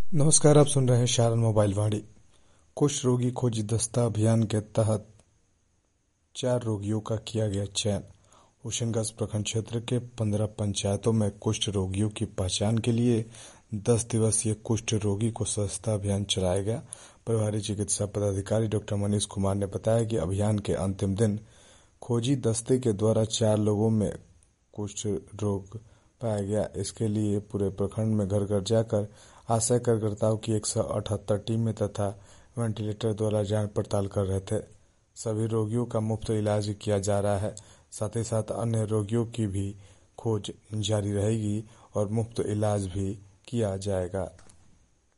नमस्कार। आप सुन रहे हैं शारन मोबाइल वाणी। कुष्ठ रोगी खोजी दस्ता अभियान के तहत 4 रोगियों का किया गया चयन। होशंगाबाद प्रखंड क्षेत्र के 15 पंचायतों में कुष्ठ रोगियों की पहचान के लिए 10 दिवसीय कुष्ठ रोगी को सदस्यता अभियान चलाया गया। प्रभारी चिकित्सा पदाधिकारी डॉक्टर मनीष कुमार ने बताया कि अभियान के अंतिम दिन खोजी दस्ते के द्वारा 4 लोगों में कुष्ठ रोग पाया गया। इसके लिए पूरे प्रखंड में घर घर जाकर आशा कार्यकर्ताओं की 178 टीमें तथा वेंटिलेटर द्वारा जांच पड़ताल कर रहे थे। सभी रोगियों का मुफ्त इलाज किया जा रहा है। साथ ही साथ अन्य रोगियों की भी खोज जारी रहेगी और मुफ्त इलाज भी किया जाएगा।